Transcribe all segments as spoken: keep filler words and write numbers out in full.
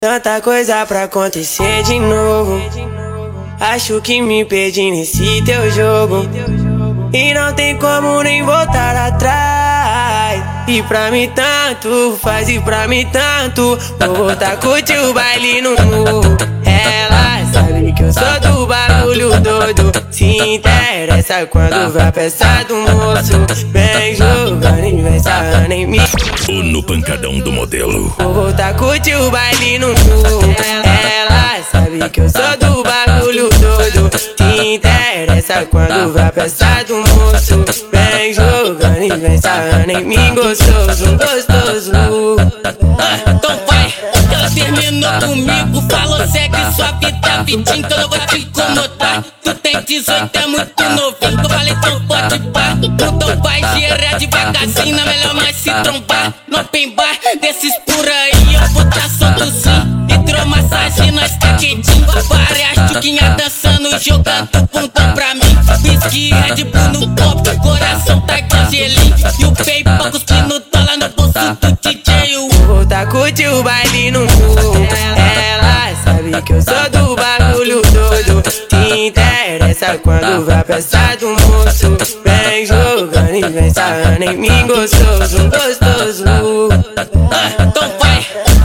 Tanta coisa pra acontecer de novo. Acho que me perdi nesse teu jogo e não tem como nem voltar atrás. E pra mim tanto faz, e pra mim tanto. Vou voltar a curtir o baile no morro. Ela sabe que eu sou do bagulho doido. Se interessa quando vai a peça do moço. Vem jogando e vem sarrando em mim. Ou no pancadão do modelo. Vou voltar a curtir o baile no morro. Ela sabe que eu sou do bagulho doido. Se interessa quando vai a peça do moço. Vem jogando e vem sarrando em mim. Gostoso, gostoso. Ah, então vai, ela terminou comigo. Falou, segue sua vida, vidinho, que eu não vou te incomodar. Tu tem dezoito, é muito novinho. Eu falei, então pode pá. Então vai gerar devagarzinho, é melhor mais se trombar. No open bar, desses por aí, eu vou tá solto sim. Hidromassagem, nós tá quentinho. Várias chuquinhas dançando, jogando bundão pra mim. Whisky, Red Bull no copo, coração tá de gelinho. E o PayPal cuspindo dólar no bolso do D J. Vou voltar a curtir o baile no morro. Ela sabe que eu sou do bagulho doido. Se interessa quando vai a peça do moço. Vem jogando e vem sarrando em mim. Gostoso, gostoso. Ah, então vai.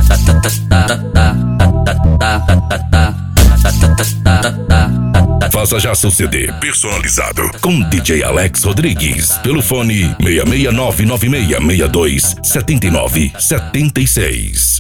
Faça já seu C D personalizado com D J Alex Rodrigues pelo fone seis seis nove nove seis seis dois sete nove sete seis.